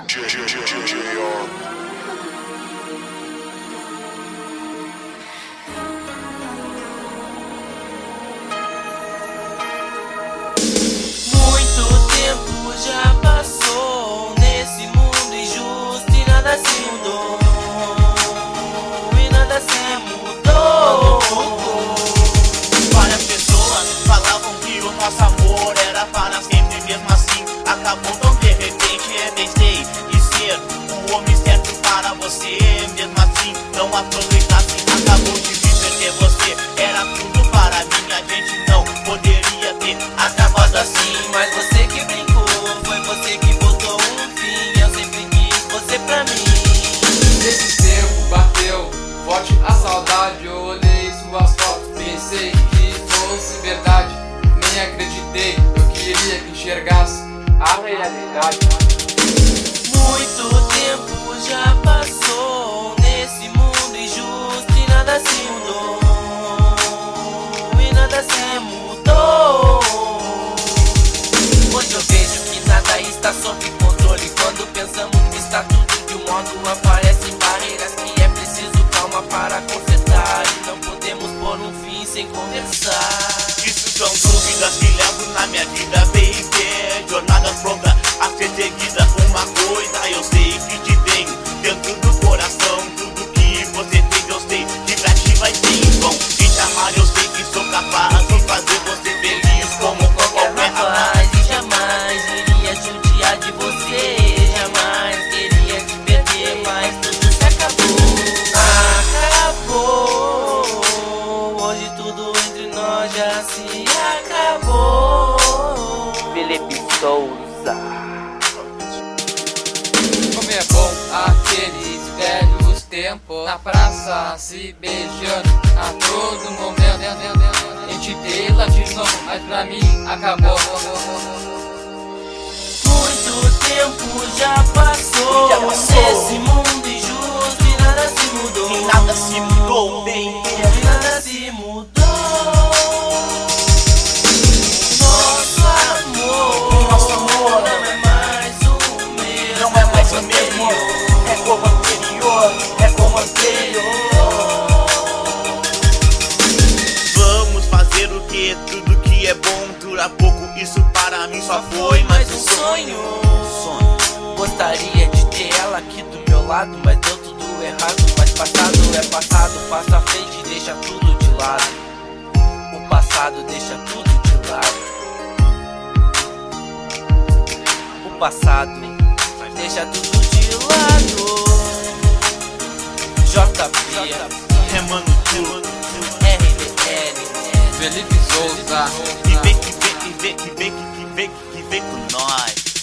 Muito tempo já passou nesse mundo injusto e nada se mudou. E nada se mudou. Várias pessoas falavam que o nosso amor era para sempre, mesmo assim acabou tão de repente. Deixei de ser o homem certo para você, mesmo assim não aproveitasse. Acabou de me perder, você era tudo para mim, a gente não poderia ter acabado assim. Mas você que brincou, foi você que botou um fim. Eu sempre quis você pra mim. Nesse tempo bateu forte a saudade. Eu olhei suas fotos, pensei que fosse verdade. Nem acreditei, eu queria que enxergasse a realidade. Muito tempo já passou nesse mundo injusto e nada se mudou. E nada se mudou. Hoje eu vejo que nada está sob controle. Quando pensamos que está tudo de um modo, aparecem barreiras que é preciso calma para consertar. E não podemos pôr um fim sem conversar. Isso são dúvidas que levo na minha vida, baby. Jornadas prontas a ser seguida. Uma coisa eu sei que te tenho dentro do coração. Tudo que você fez eu sei que pra ti vai ser em vão. E te amar eu sei que sou capaz de fazer você feliz como qualquer rapaz. E jamais iria judiar de você. Jamais queria te perder, mas tudo se acabou. Acabou. Hoje tudo entre nós já se acabou. Felipe Souza. Como é bom aqueles velhos tempos na praça se beijando a todo momento. A gente tê-la de novo, mas pra mim acabou. Muito tempo já passou nesse mundo injusto e nada se mudou. E nada se mudou, baby. E nada se mudou. Nosso amor não é mais o mesmo. Não é mais o mesmo, é como anterior, é como anterior. Vamos fazer o que? Tudo que é bom dura pouco. Isso para mim só foi mais um sonho. Gostaria de ter ela aqui do meu lado, mas deu tudo errado. Mas passado é passado, passa à frente e deixa tudo de lado. O passado deixa tudo de lado. O passado deixa tudo de lado. JP, É mano, RDL, Felipe Souza. que vem com nós.